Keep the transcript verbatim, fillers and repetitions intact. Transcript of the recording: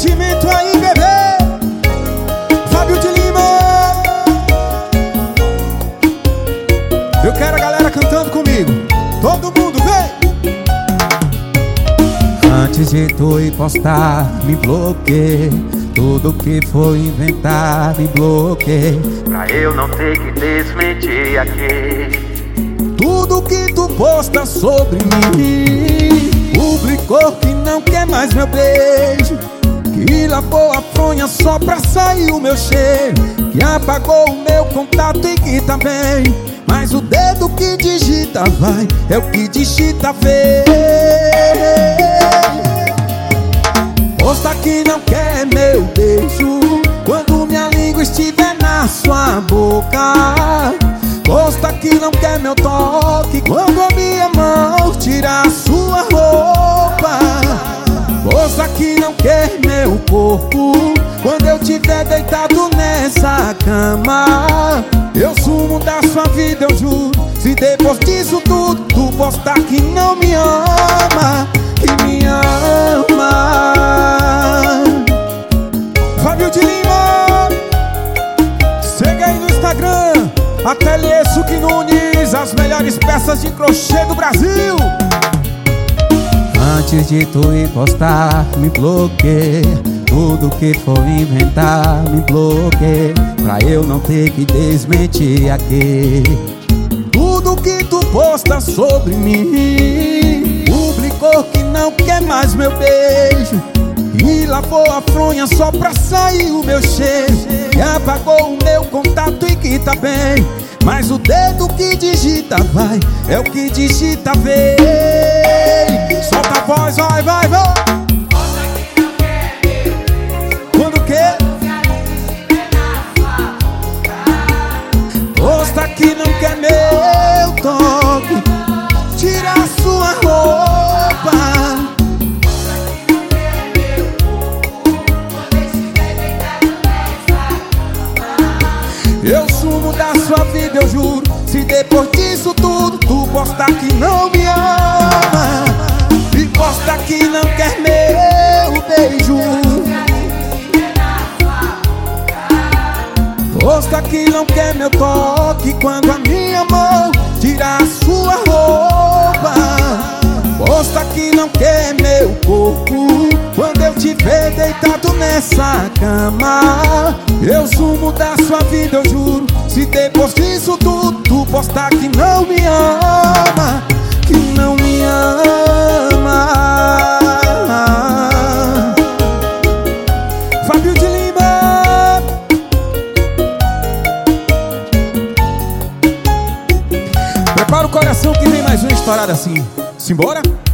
sentimento aí, bebê. Fábio de Lima. Eu quero a galera cantando comigo. Todo mundo, vem! Antes de tu ir postar, me bloqueei. Tudo que foi inventar, me bloqueei, pra eu não ter que desmentir aqui. Tudo que tu posta sobre mim, publicou que não quer mais meu beijo, que lavou a fronha só pra sair o meu cheiro, que apagou o meu contato e que tá bem, mas o dedo que digita vai, é o que digita vem. Posta que não quer meu beijo, quando minha língua estiver na sua boca. Posta que não quer meu toque, quando a minha mão tirar sua roupa. Posta que não quer meu corpo, quando eu tiver deitado nessa cama. Eu sumo da sua vida, eu juro. Se depois disso tudo tu postar que não me ama, que me ama. Fábio de Lima, segue aí no Instagram, Ateliê Suki Nunes, as melhores peças de crochê do Brasil. Antes de tu ir postar, me bloqueei. Tudo que for inventar, me bloqueei, pra eu não ter que desmentir aqui. Tudo que tu posta sobre mim, publicou que não quer mais meu beijo, e lavou a fronha só pra sair o meu cheiro, e apagou o meu contato e que tá bem, mas o dedo que digita vai, é o que digita vem. Solta a voz, vai, vai, vai. Quando o quê? Posta que não quer meu toque, tira a sua roupa. Eu sumo da sua vida, eu juro. Se depois disso tudo tu postar que não me ama, e posta que não quer meu beijo, posta que não quer meu toque, quando a minha mão tirar a sua roupa. Posta que não quer meu corpo, quando eu te ver deitado nessa cama. Eu sumo da sua vida, eu juro. Se depois disso tudo tu postar que não me ama, que não me ama. Fábio de Lima. Prepara o coração que vem mais uma estourada assim. Simbora?